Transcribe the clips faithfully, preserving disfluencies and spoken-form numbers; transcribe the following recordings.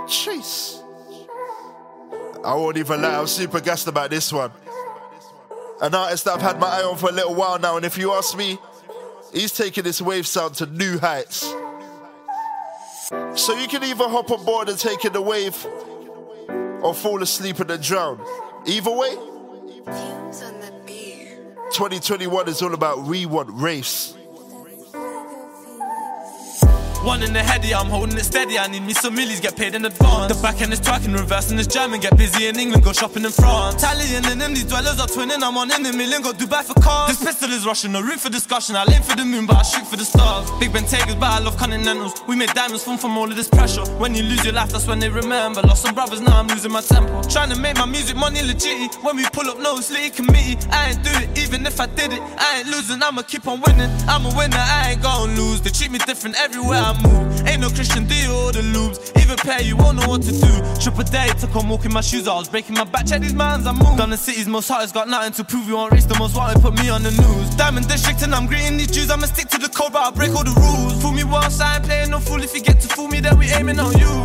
Jeez. I won't even lie, I'm super gassed about this one. An artist that I've had my eye on for a little while now, and if you ask me, he's taking this wave sound to new heights. So you can either hop on board and take in the wave, or fall asleep and then drown. Either way, twenty twenty-one is all about we want race. One in the heady, I'm holding it steady. I need me some millies, get paid in advance. The back end is twerking, reversing is German. Get busy in England, go shopping in France. Italian and them, these dwellers are twinning. I'm on in a million, go Dubai for cars. This pistol is Russian, no room for discussion. I aim for the moon, but I shoot for the stars. Big Bentegas, but I love continentals. We made diamonds from from all of this pressure. When you lose your life, that's when they remember. Lost some brothers, now I'm losing my temper. Trying to make my music money legit. When we pull up, no sleep committee. I ain't do it, even if I did it. I ain't losing, I'ma keep on winning. I'm a winner, I ain't gon' lose. They treat me different everywhere I move. Ain't no Christian Dior or the loops. Even pair, you won't know what to do. Triple day, took on walking my shoes. I was breaking my back, check these mans, I move. Done the city's most hottest, got nothing to prove. You won't race the most wanted, put me on the news. Diamond District and I'm greeting these Jews. I'ma stick to the code, but I'll break all the rules. Fool me once, I ain't playing no fool. If you get to fool me, then we aiming on you.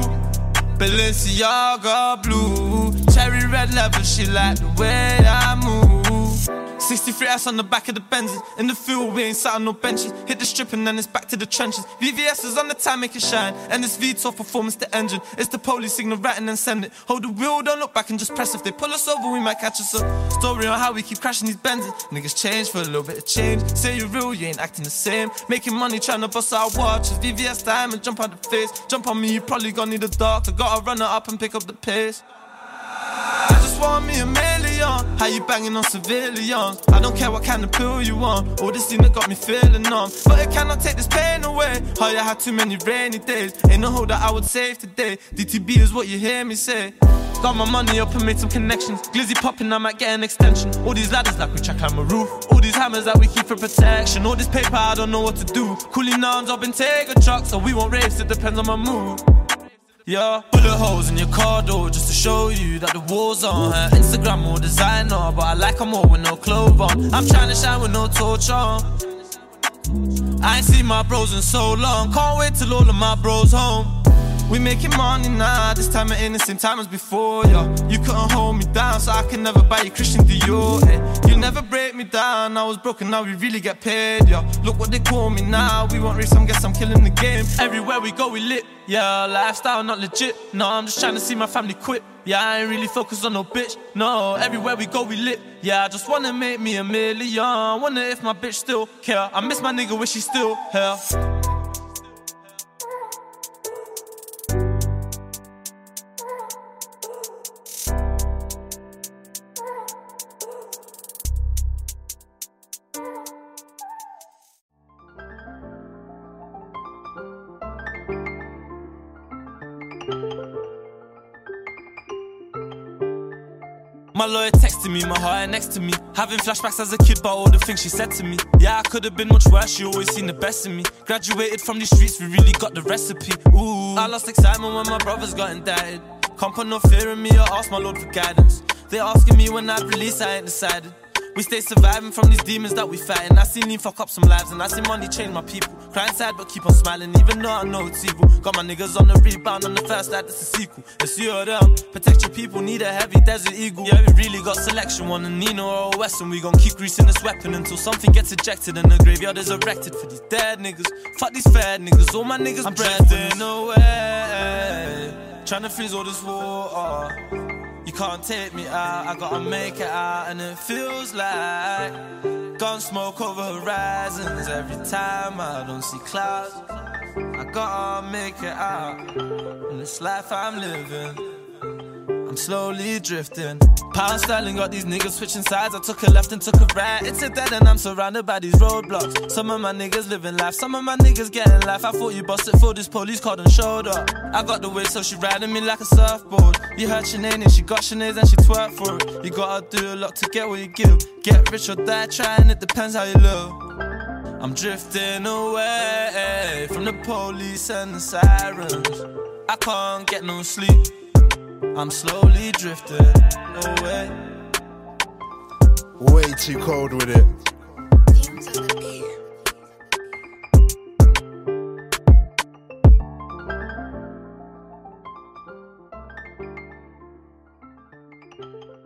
Balenciaga blue, cherry red leather, she like the way I move. sixty-three S on the back of the Benzes. In the field, we ain't sat on no benches. Hit the strip and then it's back to the trenches. V V S is on the time, make it shine. And this V twelve performance, the engine. It's the police signal, right and then send it. Hold the wheel, don't look back and just press. If they pull us over, we might catch us up. Story on how we keep crashing these Benzes. Niggas change for a little bit of change. Say you're real, you ain't acting the same. Making money, trying to bust our watches. V V S time and jump out the face. Jump on me, you probably gonna need a dark. I gotta run it up and pick up the pace. I just want me a million. How you banging on civilians? I don't care what kind of pill you want. All this thing that got me feeling numb, but it cannot take this pain away. Oh, you had too many rainy days. Ain't no hope that I would save today. D T B is what you hear me say. Got my money up and made some connections. Glizzy popping, I might get an extension. All these ladders like we check on my roof. All these hammers that we keep for protection. All this paper, I don't know what to do. Cooling arms up and take a truck, so we won't race, it depends on my mood. Yeah, bullet holes in your car door just to show you that the war's on. Her Instagram more designer, but I like her more with no clothes on. I'm trying to shine with no torch on. I ain't seen my bros in so long. Can't wait till all of my bros home. We making money now, this time it ain't the same time as before, yeah. You couldn't hold me down, so I can never buy you Christian Dior, eh. You never break me down, I was broken, now we really get paid, yeah. Look what they call me now, we won't race, some guess I'm killing the game. Everywhere we go we lit, yeah, lifestyle not legit. No, I'm just trying to see my family quit. Yeah, I ain't really focused on no bitch. No, everywhere we go we lit. Yeah, I just wanna make me a million. Wonder if my bitch still care. I miss my nigga, wish he still here. My lawyer texting me, my heart next to me. Having flashbacks as a kid about all the things she said to me. Yeah, I could have been much worse, she always seen the best in me. Graduated from these streets, we really got the recipe. Ooh, I lost excitement when my brothers got indicted. Can't put no fear in me or ask my Lord for guidance. They asking me when I release, I ain't decided. We stay surviving from these demons that we fighting. I seen him fuck up some lives and I seen money change my people. Crying sad but keep on smiling even though I know it's evil. Got my niggas on the rebound on the first side, that's a sequel. It's you or them, protect your people, need a heavy desert eagle. Yeah, we really got selection, one a Nino or a Western. We gon' keep greasing this weapon until something gets ejected and the graveyard is erected for these dead niggas. Fuck these fed niggas, all my niggas I'm drifting away, trying to freeze all this water. You can't take me out, I gotta make it out. And it feels like gun smoke over horizons. Every time I don't see clouds, I gotta make it out. In this life I'm living, I'm slowly drifting. Pound styling got these niggas switching sides. I took a left and took a right. It's a dead and I'm surrounded by these roadblocks. Some of my niggas living life, some of my niggas getting life. I thought you busted for this police called and showed up. I got the way so she riding me like a surfboard. You heard Sinead and she got Sinead and she twerk for it. You gotta do a lot to get what you give. Get rich or die trying, it depends how you live. I'm drifting away from the police and the sirens. I can't get no sleep, I'm slowly drifting away. Way too cold with it. Bye.